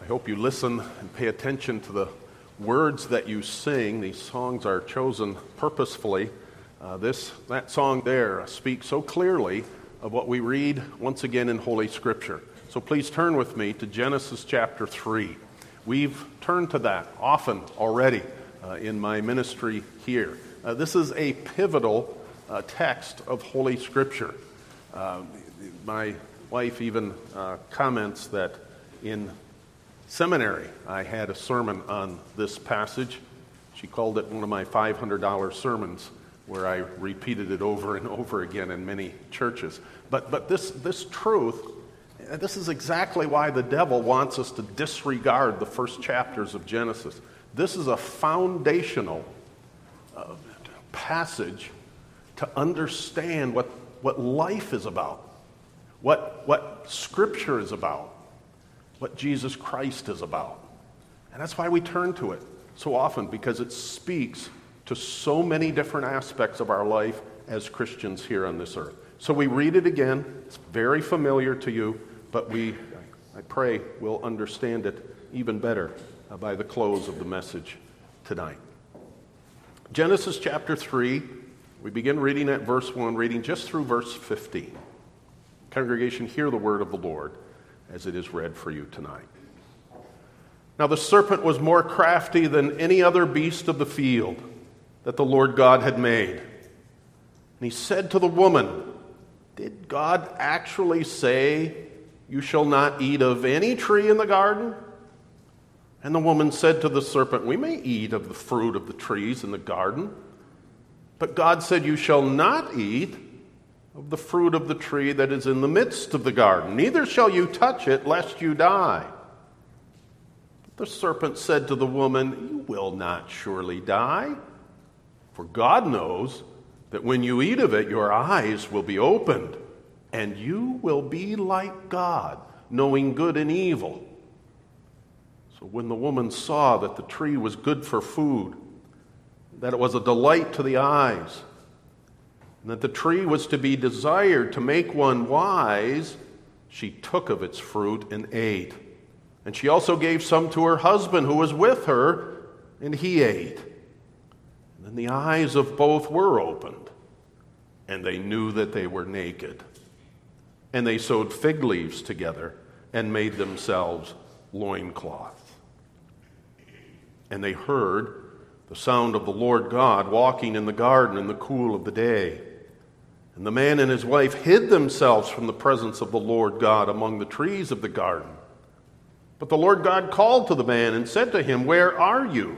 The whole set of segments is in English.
I hope you listen and pay attention to the words that you sing. These songs are chosen purposefully. That song there speaks so clearly of what we read once again in Holy Scripture. So please turn with me to Genesis chapter 3. We've turned to that often already in my ministry here. This is a pivotal text of Holy Scripture. My wife even comments that in seminary I had a sermon on this passage. She called it one of my $500 sermons, where I repeated it over and over again in many churches. But this truth, this is exactly why the devil wants us to disregard the first chapters of Genesis. This is a foundational passage to understand what life is about, what Scripture is about, what Jesus Christ is about. And that's why we turn to it so often, because it speaks to so many different aspects of our life as Christians here on this earth. So we read it again. It's very familiar to you, but I pray we'll understand it even better by the close of the message tonight. Genesis chapter 3, we begin reading at verse 1, reading just through verse 15. Congregation, hear the word of the Lord as it is read for you tonight. Now the serpent was more crafty than any other beast of the field that the Lord God had made. And he said to the woman, "Did God actually say, 'You shall not eat of any tree in the garden'?" And the woman said to the serpent, "We may eat of the fruit of the trees in the garden, but God said, 'You shall not eat of the fruit of the tree that is in the midst of the garden, neither shall you touch it, lest you die.' The serpent said to the woman, 'You will not surely die, for God knows that when you eat of it, your eyes will be opened, and you will be like God, knowing good and evil.' So when the woman saw that the tree was good for food, that it was a delight to the eyes, and that the tree was to be desired to make one wise, she took of its fruit and ate. And she also gave some to her husband who was with her, and he ate. And then the eyes of both were opened, and they knew that they were naked. And they sewed fig leaves together and made themselves loincloths. And they heard the sound of the Lord God walking in the garden in the cool of the day. And the man and his wife hid themselves from the presence of the Lord God among the trees of the garden. But the Lord God called to the man and said to him, 'Where are you?'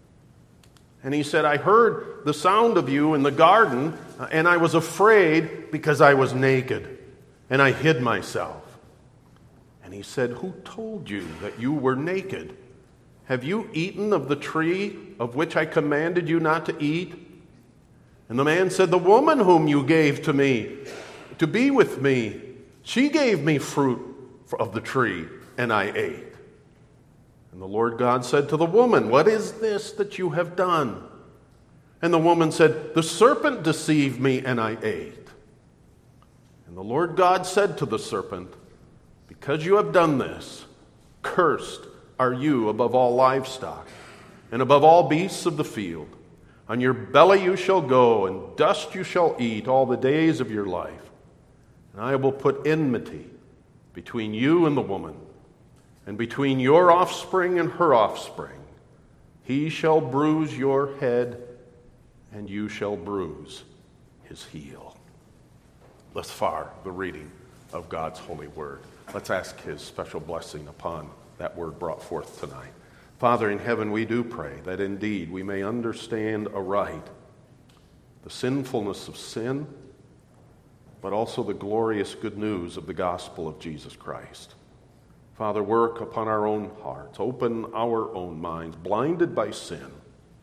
And he said, 'I heard the sound of you in the garden, and I was afraid because I was naked, and I hid myself.' And he said, 'Who told you that you were naked? Have you eaten of the tree of which I commanded you not to eat?' And the man said, 'The woman whom you gave to me to be with me, she gave me fruit of the tree, and I ate.' And the Lord God said to the woman, 'What is this that you have done?' And the woman said, 'The serpent deceived me, and I ate.' And the Lord God said to the serpent, 'Because you have done this, cursed are you above all livestock, and above all beasts of the field. On your belly you shall go, and dust you shall eat all the days of your life. And I will put enmity between you and the woman, and between your offspring and her offspring. He shall bruise your head, and you shall bruise his heel.'" Thus far, the reading of God's holy word. Let's ask his special blessing upon that word brought forth tonight. Father in heaven, we do pray that indeed we may understand aright the sinfulness of sin, but also the glorious good news of the gospel of Jesus Christ. Father, work upon our own hearts, open our own minds, blinded by sin,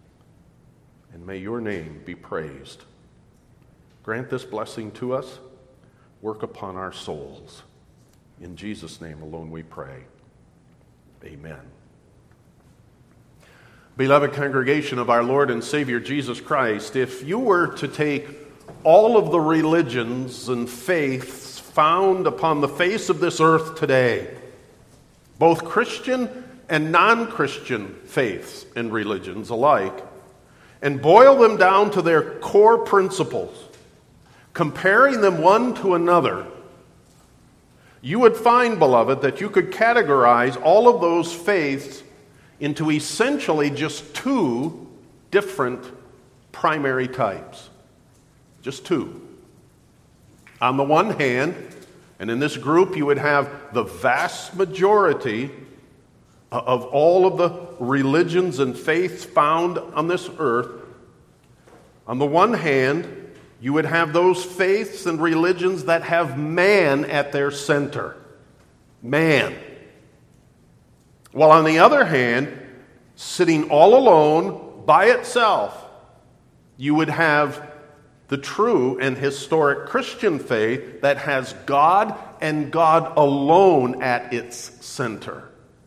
and may your name be praised. Grant this blessing to us, work upon our souls. In Jesus' name alone we pray. Amen. Beloved congregation of our Lord and Savior Jesus Christ, if you were to take all of the religions and faiths found upon the face of this earth today both Christian and non-Christian faiths and religions alike, and boil them down to their core principles, comparing them one to another, you would find, beloved, that you could categorize all of those faiths into essentially just two different primary types. Just two. On the one hand, and in this group you would have the vast majority of all of the religions and faiths found on this earth. On the one hand, you would have those faiths and religions that have man at their center. Man. While on the other hand, sitting all alone by itself, you would have the true and historic Christian faith that has God and God alone at its center.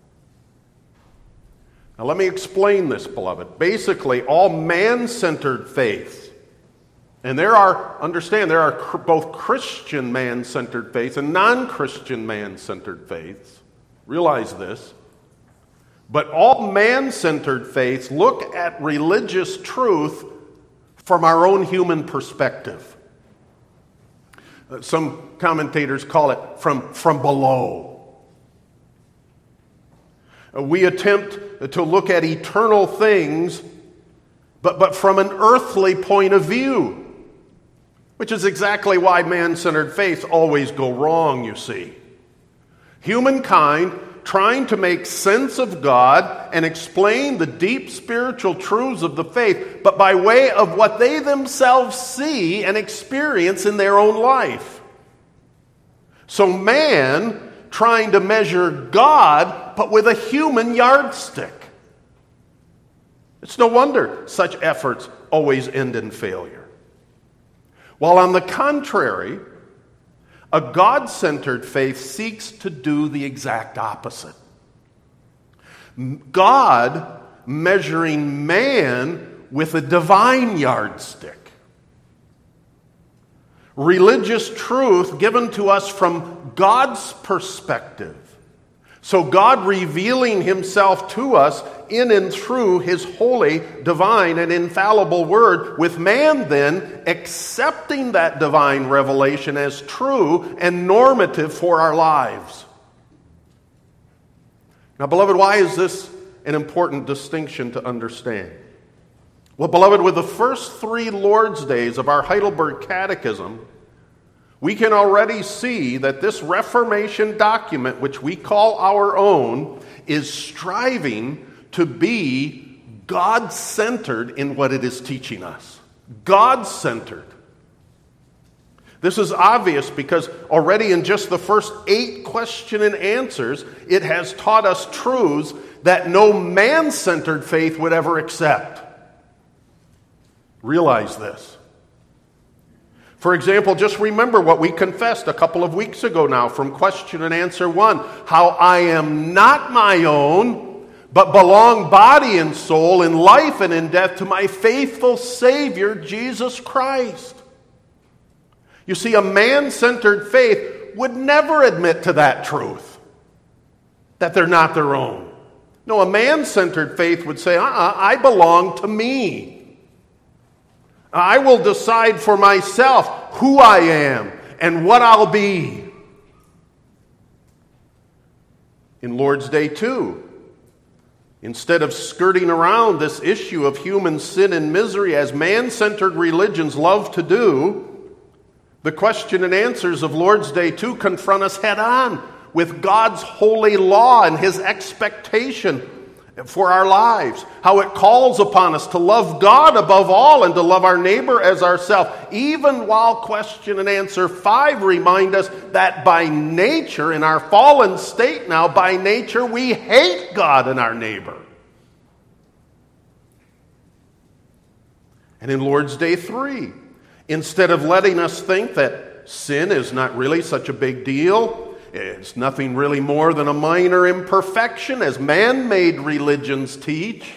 Now let me explain this, beloved. Basically, all man-centered faiths, and there are both Christian man-centered faiths and non-Christian man-centered faiths. Realize this. But all man-centered faiths look at religious truth from our own human perspective. Some commentators call it from below. We attempt to look at eternal things, but from an earthly point of view, which is exactly why man-centered faiths always go wrong, you see. Humankind trying to make sense of God and explain the deep spiritual truths of the faith, but by way of what they themselves see and experience in their own life. So man trying to measure God, but with a human yardstick. It's no wonder such efforts always end in failure. While on the contrary, a God-centered faith seeks to do the exact opposite. God measuring man with a divine yardstick. Religious truth given to us from God's perspective. So God revealing himself to us in and through his holy, divine, and infallible word, with man then accepting that divine revelation as true and normative for our lives. Now, beloved, why is this an important distinction to understand? Well, beloved, with the first 3 Lord's Days of our Heidelberg Catechism, we can already see that this Reformation document, which we call our own, is striving to be God-centered in what it is teaching us. God-centered. This is obvious because already in just the first 8 question and answers, it has taught us truths that no man-centered faith would ever accept. Realize this. For example, just remember what we confessed a couple of weeks ago now from question and answer 1. How I am not my own, but belong body and soul in life and in death to my faithful Savior, Jesus Christ. You see, a man-centered faith would never admit to that truth, that they're not their own. No, a man-centered faith would say, I belong to me. I will decide for myself who I am and what I'll be. In Lord's Day 2, instead of skirting around this issue of human sin and misery as man-centered religions love to do, the question and answers of Lord's Day 2 confront us head on with God's holy law and his expectation for our lives, how it calls upon us to love God above all and to love our neighbor as ourselves, even while question and answer 5 remind us that by nature, in our fallen state now, by nature we hate God and our neighbor. And in Lord's Day 3, instead of letting us think that sin is not really such a big deal, it's nothing really more than a minor imperfection, as man-made religions teach.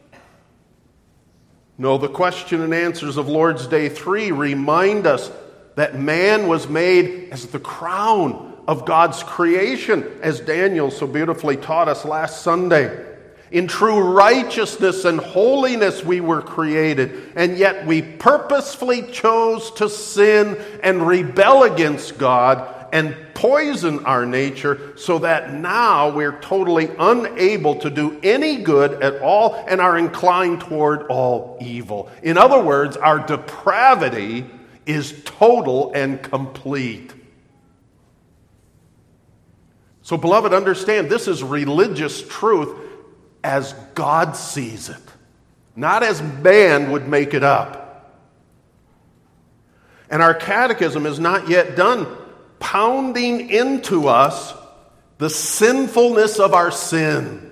No, the question and answers of Lord's Day 3 remind us that man was made as the crown of God's creation, as Daniel so beautifully taught us last Sunday. In true righteousness and holiness we were created, and yet we purposefully chose to sin and rebel against God and poison our nature, so that now we're totally unable to do any good at all and are inclined toward all evil. In other words, our depravity is total and complete. So, beloved, understand this is religious truth as God sees it, not as man would make it up. And our catechism is not yet done pounding into us the sinfulness of our sin.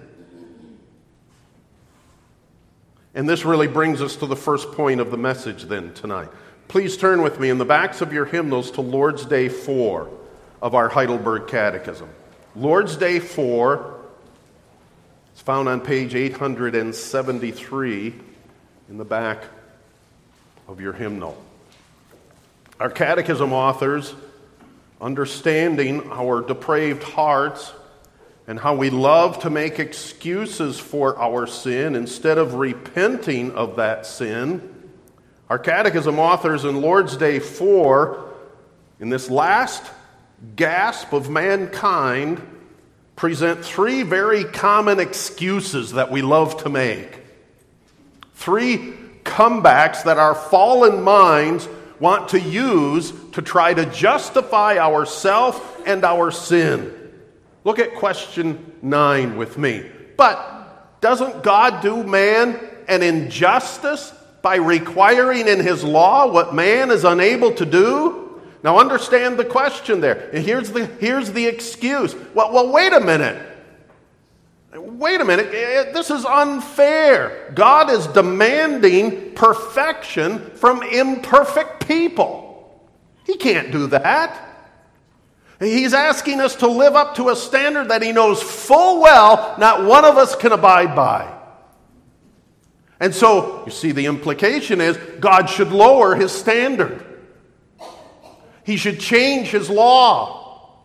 And this really brings us to the first point of the message then tonight. Please turn with me in the backs of your hymnals to Lord's Day 4 of our Heidelberg Catechism. Lord's Day 4, it's found on page 873 in the back of your hymnal. Our catechism authors, understanding our depraved hearts and how we love to make excuses for our sin instead of repenting of that sin, our catechism authors in Lord's Day 4, in this last gasp of mankind, present three very common excuses that we love to make. Three comebacks that our fallen minds want to use to try to justify ourselves and our sin. Look at question 9 with me. But doesn't God do man an injustice by requiring in his law what man is unable to do? Now understand the question there. And here's the excuse. Well, wait a minute. Wait a minute. This is unfair. God is demanding perfection from imperfect people. He can't do that. He's asking us to live up to a standard that he knows full well not one of us can abide by. And so, you see, the implication is God should lower his standard. He should change his law.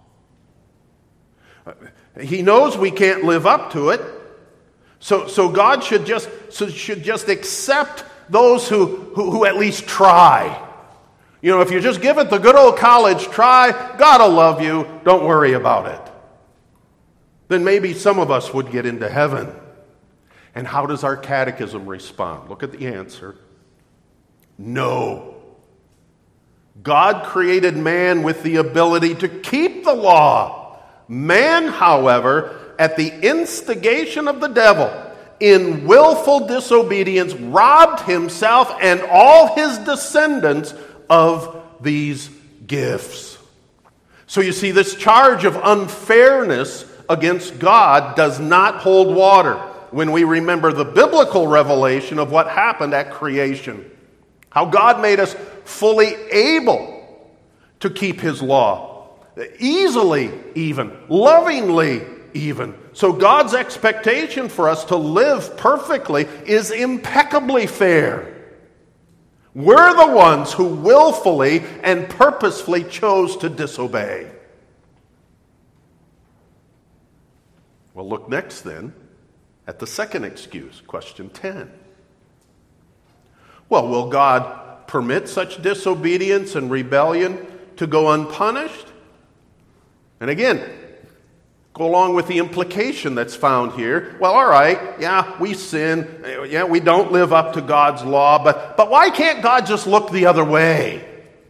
He knows we can't live up to it. So God should just accept those who at least try. You know, if you just give it the good old college try, God will love you. Don't worry about it. Then maybe some of us would get into heaven. And how does our catechism respond? Look at the answer. No. God created man with the ability to keep the law. Man, however, at the instigation of the devil, in willful disobedience, robbed himself and all his descendants of these gifts. So you see, this charge of unfairness against God does not hold water when we remember the biblical revelation of what happened at creation. How God made us fully able to keep his law. Easily even. Lovingly even. So God's expectation for us to live perfectly is impeccably fair. We're the ones who willfully and purposefully chose to disobey. Well, look next then at the second excuse, question 10. Well, will God permit such disobedience and rebellion to go unpunished? And again, go along with the implication that's found here. Well, all right, yeah, we sin. Yeah, we don't live up to God's law, but why can't God just look the other way?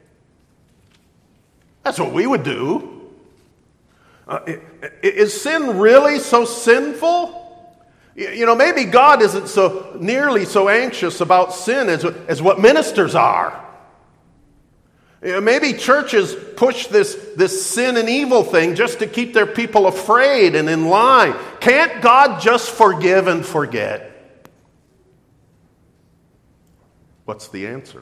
That's what we would do. Is sin really so sinful? You know, maybe God isn't so nearly so anxious about sin as what ministers are. You know, maybe churches push this sin and evil thing just to keep their people afraid and in line. Can't God just forgive and forget? What's the answer?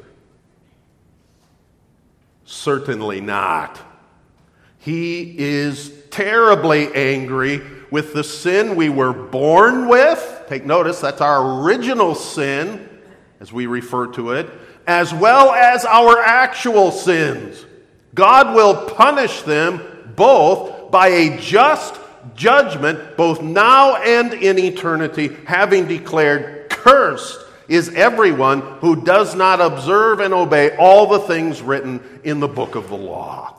Certainly not. He is terribly angry with the sin we were born with. Take notice, that's our original sin, as we refer to it, as well as our actual sins. God will punish them both by a just judgment, both now and in eternity, having declared, cursed is everyone who does not observe and obey all the things written in the book of the law.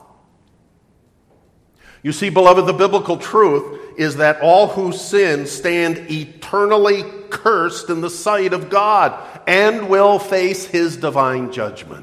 You see, beloved, the biblical truth is that all who sin stand eternally cursed in the sight of God and will face his divine judgment.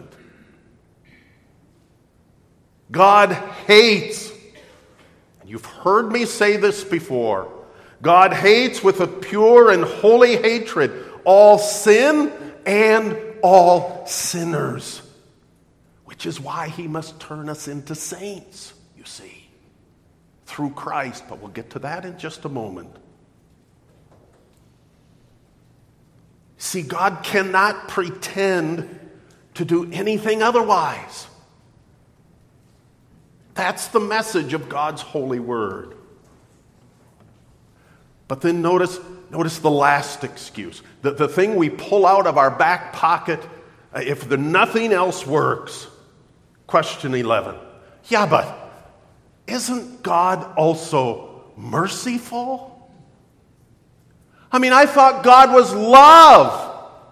God hates, and you've heard me say this before, God hates with a pure and holy hatred all sin and all sinners, which is why he must turn us into saints, you see, through Christ. But we'll get to that in just a moment. See, God cannot pretend to do anything otherwise. That's the message of God's holy word. But then notice the last excuse. The thing we pull out of our back pocket if nothing else works. Question 11. Yeah, but isn't God also merciful? I mean, I thought God was love.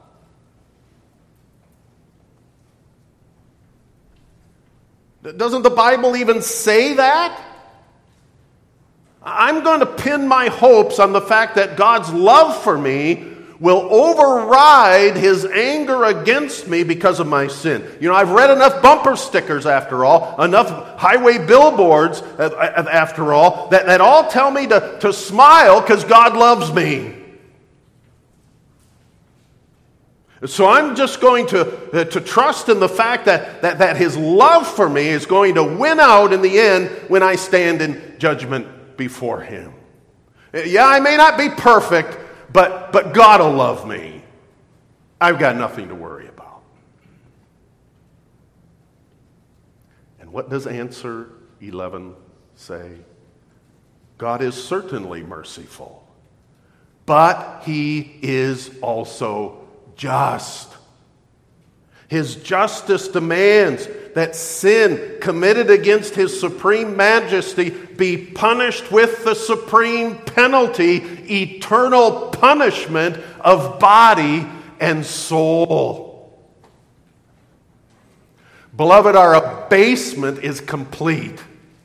Doesn't the Bible even say that? I'm going to pin my hopes on the fact that God's love for me will override his anger against me because of my sin. You know, I've read enough bumper stickers, after all, enough highway billboards, after all, that all tell me to smile because God loves me. So I'm just going to trust in the fact that his love for me is going to win out in the end when I stand in judgment before him. Yeah, I may not be perfect, but God will love me. I've got nothing to worry about. And what does answer 11 say? God is certainly merciful, but he is also just. His justice demands that sin committed against his supreme majesty be punished with the supreme penalty, eternal punishment of body and soul. Beloved, our abasement is complete.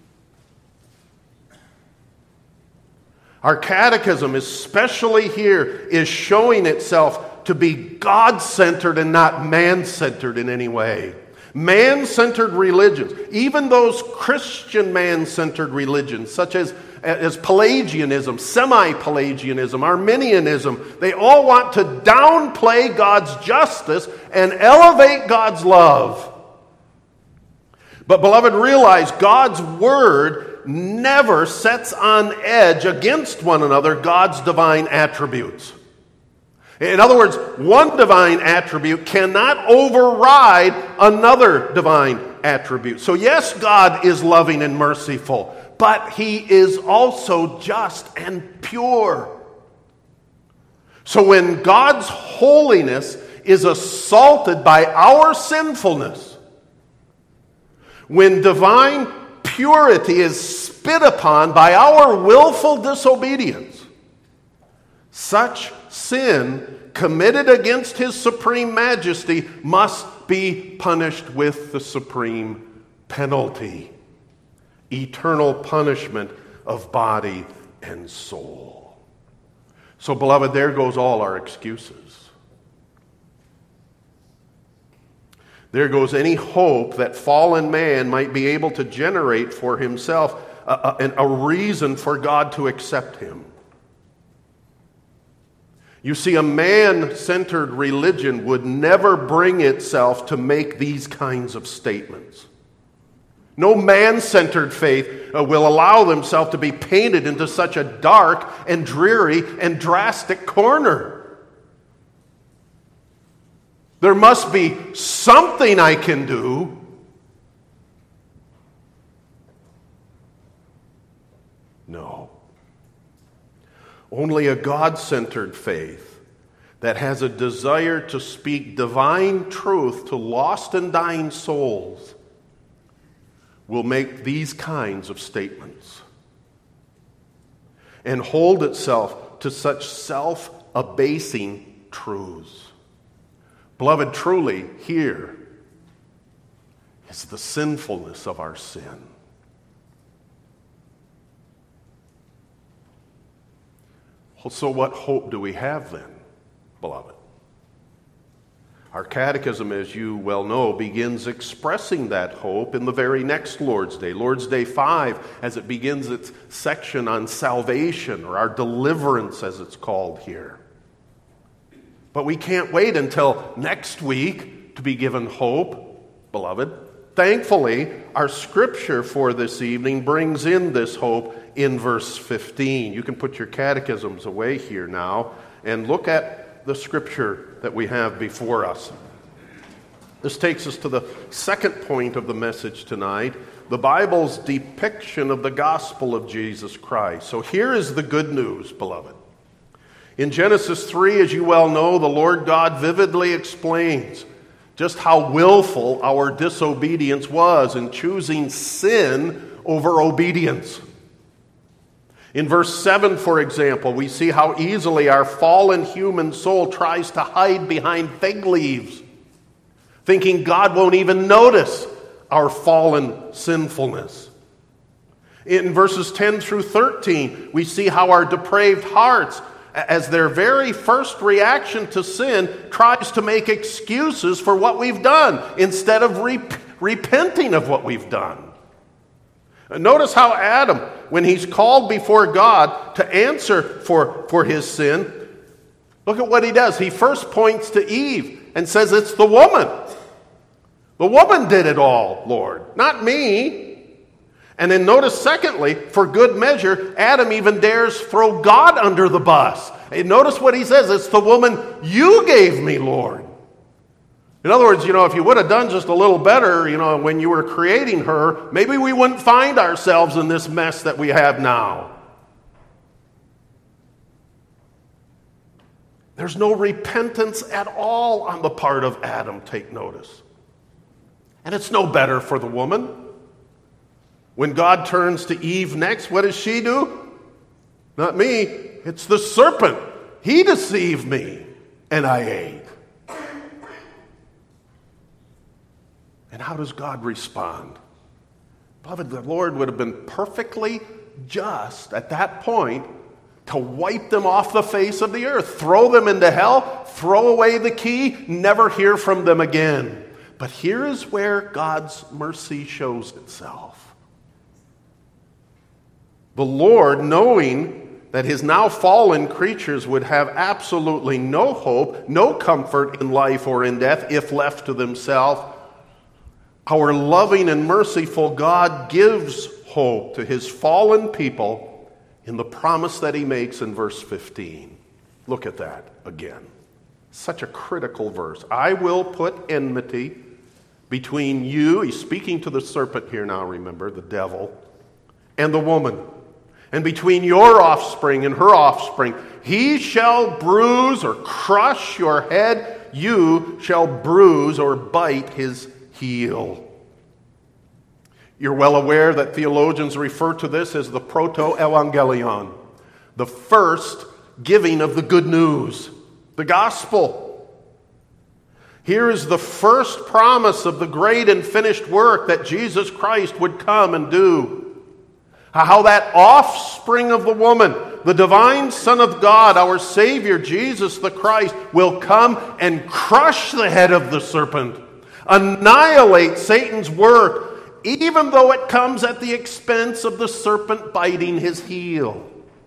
Our catechism, especially here, is showing itself to be God-centered and not man-centered in any way. Man-centered religions, even those Christian man-centered religions, such as Pelagianism, semi-Pelagianism, Arminianism, they all want to downplay God's justice and elevate God's love. But beloved, realize God's word never sets on edge against one another God's divine attributes. In other words, one divine attribute cannot override another divine attribute. So yes, God is loving and merciful, but he is also just and pure. So when God's holiness is assaulted by our sinfulness, when divine purity is spit upon by our willful disobedience, such sin committed against his supreme majesty must be punished with the supreme penalty, eternal punishment of body and soul. So, beloved, there goes all our excuses. There goes any hope that fallen man might be able to generate for himself a reason for God to accept him. You see, a man-centered religion would never bring itself to make these kinds of statements. No man-centered faith will allow themselves to be painted into such a dark and dreary and drastic corner. There must be something I can do. No. Only a God-centered faith that has a desire to speak divine truth to lost and dying souls will make these kinds of statements and hold itself to such self-abasing truths. Beloved, truly, here is the sinfulness of our sin. Well, so what hope do we have then, beloved? Our catechism, as you well know, begins expressing that hope in the very next Lord's Day, Lord's Day 5, as it begins its section on salvation, or our deliverance as it's called here. But we can't wait until next week to be given hope, beloved. Thankfully, our scripture for this evening brings in this hope in verse 15. You can put your catechisms away here now and look at the scripture that we have before us. This takes us to the second point of the message tonight, the Bible's depiction of the gospel of Jesus Christ. So here is the good news, beloved. In Genesis 3, as you well know, the Lord God vividly explains just how willful our disobedience was in choosing sin over obedience. In verse 7, for example, we see how easily our fallen human soul tries to hide behind fig leaves, thinking God won't even notice our fallen sinfulness. In verses 10 through 13, we see how our depraved hearts, as their very first reaction to sin, tries to make excuses for what we've done instead of repenting of what we've done. Notice how Adam, when he's called before God to answer for his sin, look at what he does. He first points to Eve and says, "It's the woman. The woman did it all, Lord, not me." And then notice, secondly, for good measure, Adam even dares throw God under the bus. And notice what he says, "It's the woman you gave me, Lord." In other words, if you would have done just a little better, when you were creating her, maybe we wouldn't find ourselves in this mess that we have now. There's no repentance at all on the part of Adam, take notice. And it's no better for the woman. When God turns to Eve next, what does she do? Not me, it's the serpent. He deceived me, and I ate. And how does God respond? Beloved, the Lord would have been perfectly just at that point to wipe them off the face of the earth, throw them into hell, throw away the key, never hear from them again. But here is where God's mercy shows itself. The Lord, knowing that his now fallen creatures would have absolutely no hope, no comfort in life or in death if left to themselves, our loving and merciful God gives hope to his fallen people in the promise that he makes in verse 15. Look at that again. Such a critical verse. "I will put enmity between you," he's speaking to the serpent here now, remember, the devil, "and the woman, and between your offspring and her offspring. He shall bruise or crush your head, you shall bruise or bite his heel." You're well aware that theologians refer to this as the proto-evangelion, the first giving of the good news, the gospel. Here is the first promise of the great and finished work that Jesus Christ would come and do. How that offspring of the woman, the divine Son of God, our Savior, Jesus the Christ, will come and crush the head of the serpent, annihilate Satan's work, even though it comes at the expense of the serpent biting his heel.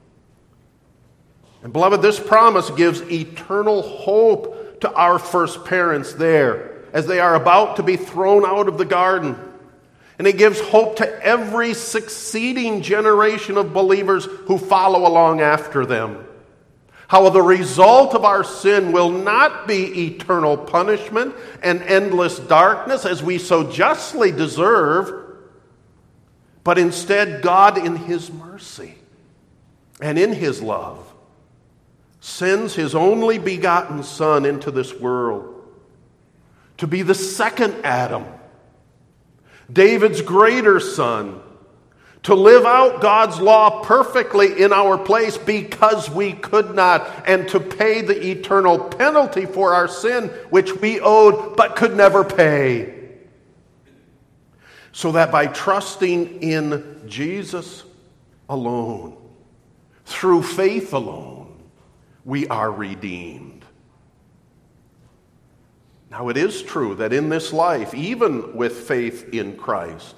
And beloved, this promise gives eternal hope to our first parents there as they are about to be thrown out of the garden. And it gives hope to every succeeding generation of believers who follow along after them. How the result of our sin will not be eternal punishment and endless darkness as we so justly deserve, but instead God in his mercy and in his love sends his only begotten Son into this world to be the second Adam, David's greater son, to live out God's law perfectly in our place because we could not, and to pay the eternal penalty for our sin, which we owed but could never pay. So that by trusting in Jesus alone, through faith alone, we are redeemed. Now it is true that in this life, even with faith in Christ,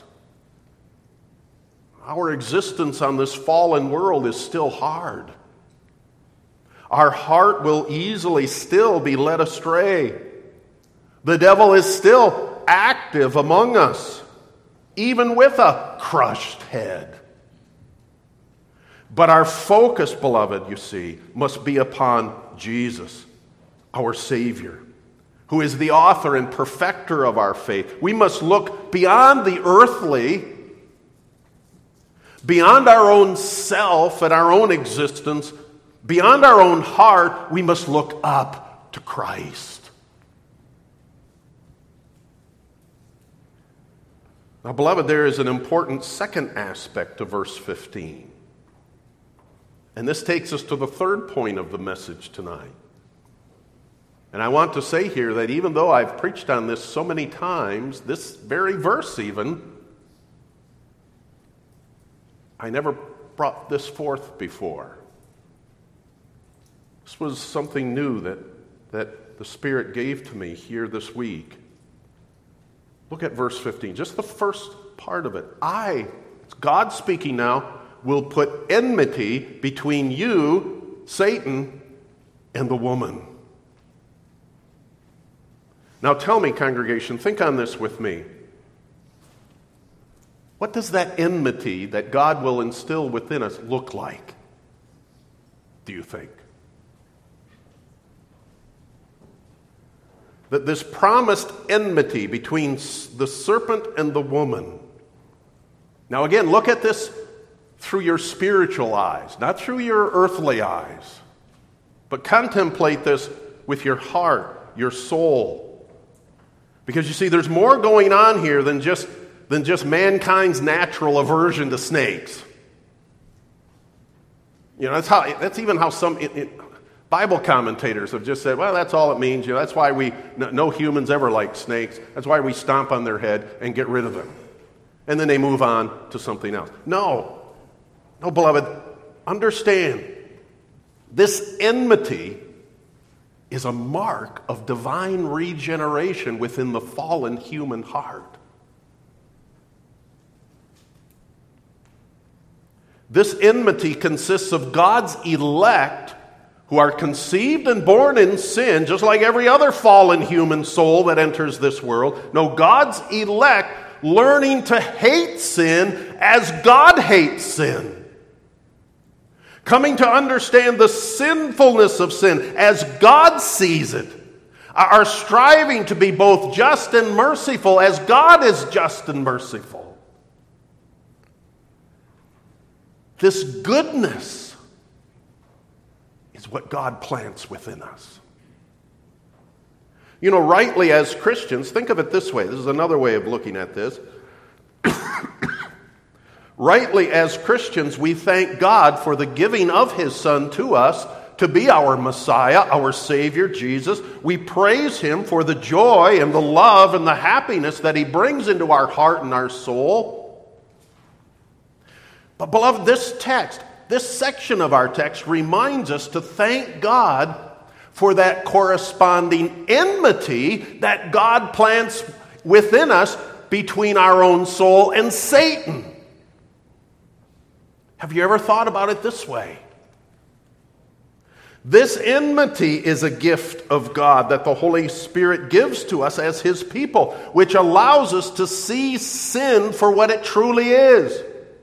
our existence on this fallen world is still hard. Our heart will easily still be led astray. The devil is still active among us, even with a crushed head. But our focus, beloved, you see, must be upon Jesus, our Savior, who is the author and perfecter of our faith. We must look beyond the earthly, beyond our own self and our own existence, beyond our own heart. We must look up to Christ. Now, beloved, there is an important second aspect to verse 15. And this takes us to the third point of the message tonight. And I want to say here that even though I've preached on this so many times, this very verse even, I never brought this forth before. This was something new that the Spirit gave to me here this week. Look at verse 15, just the first part of it. It's God speaking now, will put enmity between you, Satan, and the woman. Now tell me, congregation, think on this with me. What does that enmity that God will instill within us look like, do you think? That this promised enmity between the serpent and the woman. Now again, look at this through your spiritual eyes, not through your earthly eyes, but contemplate this with your heart, your soul. Because you see, there's more going on here than just mankind's natural aversion to snakes. You know, that's even how some Bible commentators have just said, well, that's all it means. You know, that's why no humans ever like snakes. That's why we stomp on their head and get rid of them. And then they move on to something else. No, beloved, understand, this enmity is a mark of divine regeneration within the fallen human heart. This enmity consists of God's elect who are conceived and born in sin, just like every other fallen human soul that enters this world. No, God's elect learning to hate sin as God hates sin. Coming to understand the sinfulness of sin as God sees it. Are striving to be both just and merciful as God is just and merciful. This goodness is what God plants within us. You know, rightly as Christians, think of it this way. This is another way of looking at this. Rightly as Christians, we thank God for the giving of His Son to us to be our Messiah, our Savior, Jesus. We praise Him for the joy and the love and the happiness that He brings into our heart and our soul. But beloved, this section of our text reminds us to thank God for that corresponding enmity that God plants within us between our own soul and Satan. Have you ever thought about it this way? This enmity is a gift of God that the Holy Spirit gives to us as His people, which allows us to see sin for what it truly is.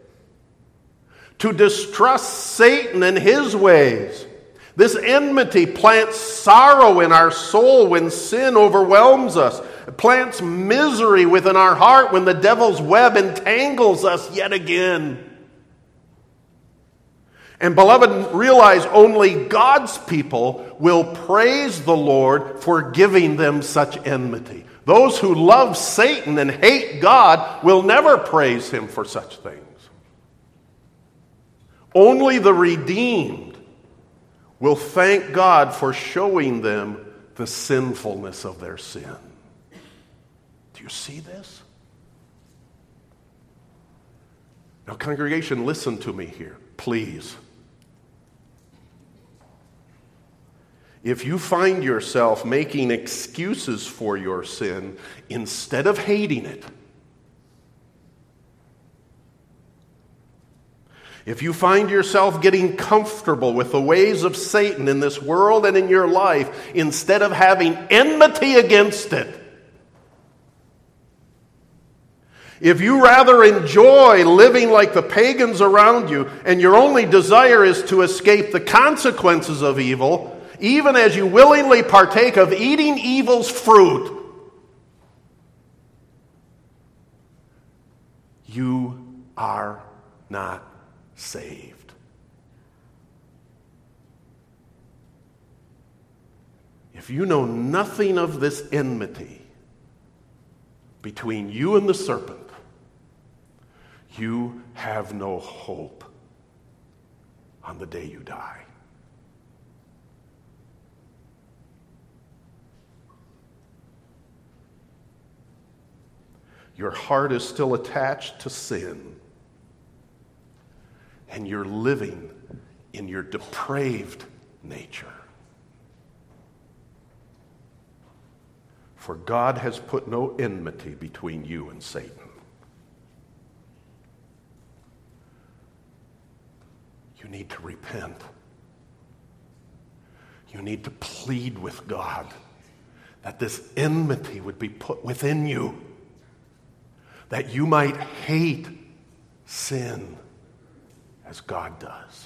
To distrust Satan and his ways. This enmity plants sorrow in our soul when sin overwhelms us. It plants misery within our heart when the devil's web entangles us yet again. And beloved, realize only God's people will praise the Lord for giving them such enmity. Those who love Satan and hate God will never praise him for such things. Only the redeemed will thank God for showing them the sinfulness of their sin. Do you see this? Now, congregation, listen to me here, please. If you find yourself making excuses for your sin instead of hating it, if you find yourself getting comfortable with the ways of Satan in this world and in your life instead of having enmity against it, if you rather enjoy living like the pagans around you and your only desire is to escape the consequences of evil, even as you willingly partake of eating evil's fruit, you are not saved. If you know nothing of this enmity between you and the serpent, you have no hope on the day you die. Your heart is still attached to sin, and you're living in your depraved nature. For God has put no enmity between you and Satan. You need to repent. You need to plead with God that this enmity would be put within you, that you might hate sin as God does.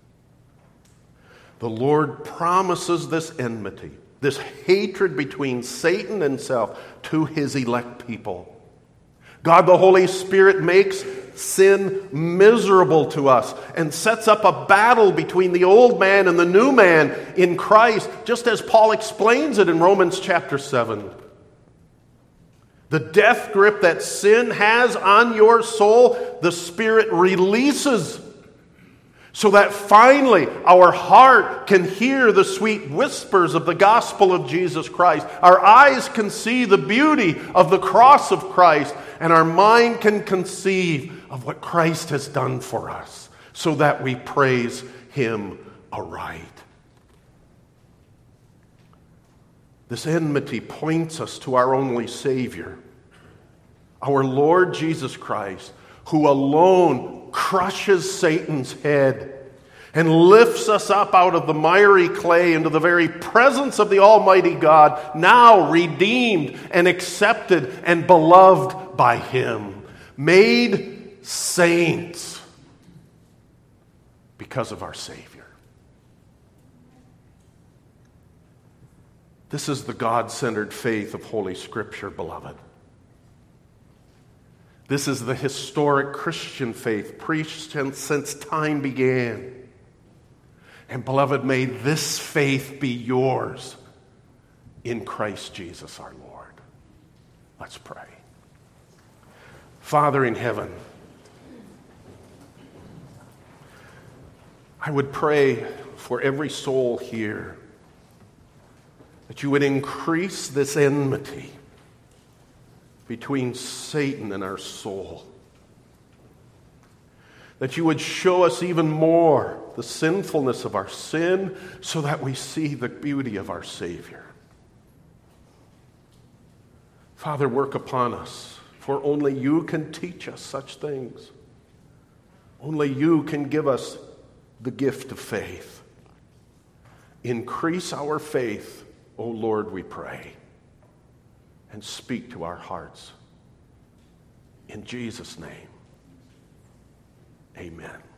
The Lord promises this enmity, this hatred between Satan and self, to his elect people. God the Holy Spirit makes sin miserable to us and sets up a battle between the old man and the new man in Christ, just as Paul explains it in Romans chapter 7. The death grip that sin has on your soul, the Spirit releases, so that finally our heart can hear the sweet whispers of the gospel of Jesus Christ. Our eyes can see the beauty of the cross of Christ, and our mind can conceive of what Christ has done for us, so that we praise him aright. This enmity points us to our only Savior, our Lord Jesus Christ, who alone crushes Satan's head and lifts us up out of the miry clay into the very presence of the Almighty God, now redeemed and accepted and beloved by him, made saints because of our Savior. This is the God-centered faith of Holy Scripture, beloved. This is the historic Christian faith preached since time began. And beloved, may this faith be yours in Christ Jesus our Lord. Let's pray. Father in heaven, I would pray for every soul here that you would increase this enmity between Satan and our soul. That you would show us even more the sinfulness of our sin so that we see the beauty of our Savior. Father, work upon us, for only you can teach us such things. Only you can give us the gift of faith. Increase our faith, O Lord, we pray, and speak to our hearts. In Jesus' name, amen.